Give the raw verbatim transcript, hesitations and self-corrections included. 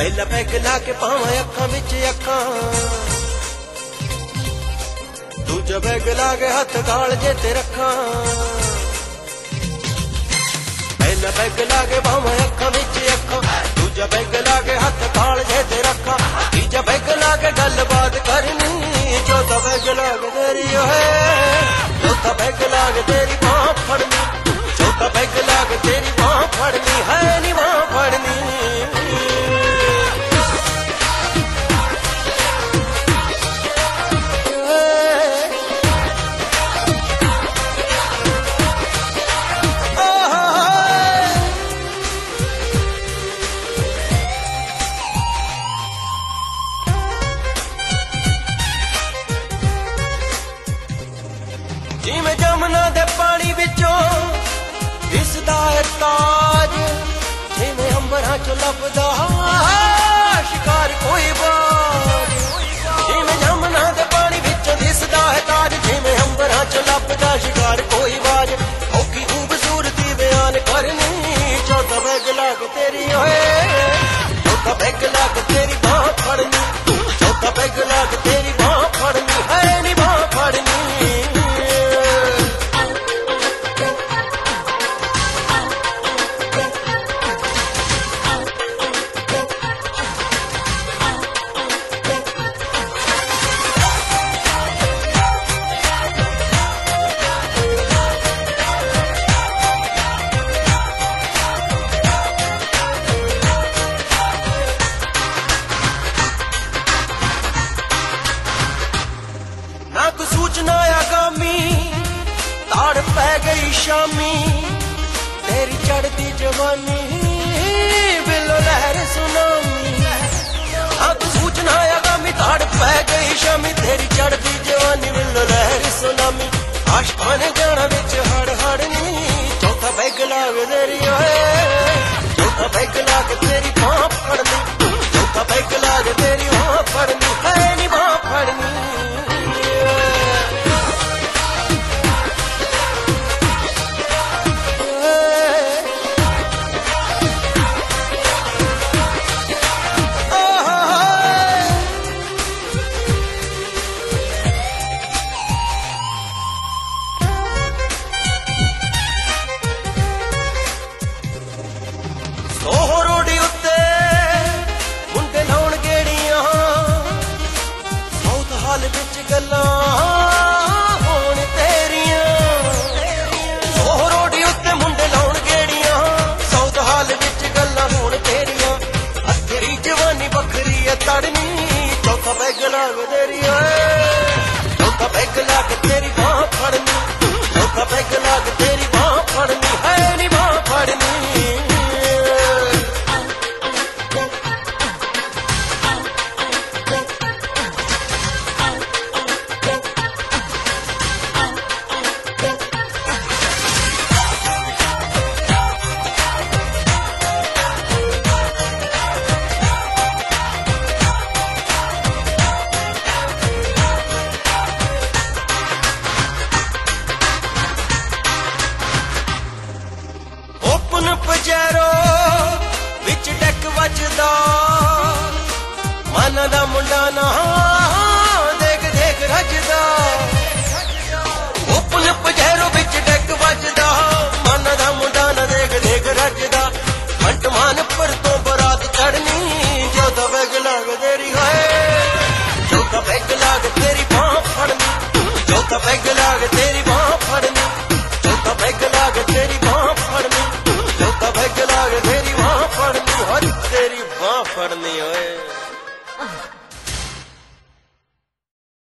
पहला पैग ला के पावां अखां विच अखां, दूजा पैग ला के हथ गाल जे ते रखां। पहला पैग ला के पावां अखां विच अखां, दूजा पैग ला के हथ गाल जे ते रखां। तीजा पैग ला के गल बात करनी, चौथा पैग ला के तेरी ओए, चौथा पैग ला के तेरी बांह फड़नी, चौथा पैग ला के तेरी बांह फड़नी है नी बांह फड़नी। जिवें जमुना दे पानी विचों दिसदा है ताज, जिवें अंबरां चों लभदा शिकार कोई बाज। जिवें जमुना दे पानी विचों दिसदा है ताज, जिवें अंबरां चों लभदा शिकार कोई बाज। औखी खूबसूरती बयान करनी, चौथा पैग ला के तेरी ओए, चौथा पैग ला के तेरी बांह फड़नी, चौथा पैग ला के तेरी बांह फड़नी है नी बांह फड़नी। ना को सूचना आगामी, ताड़ पै गई शामी, तेरी चढ़ती जवानी बिलो लहर सुनामी। ना को सूचना आगामी, ताड़ पै गई शामी, तेरी चढ़ती जवानी बिलो लहर सुनामी। आशिकां ने जाना विच हड़ हड़ नी, चौथा पैग ला के तेरी ओए, चौथा पैग ला के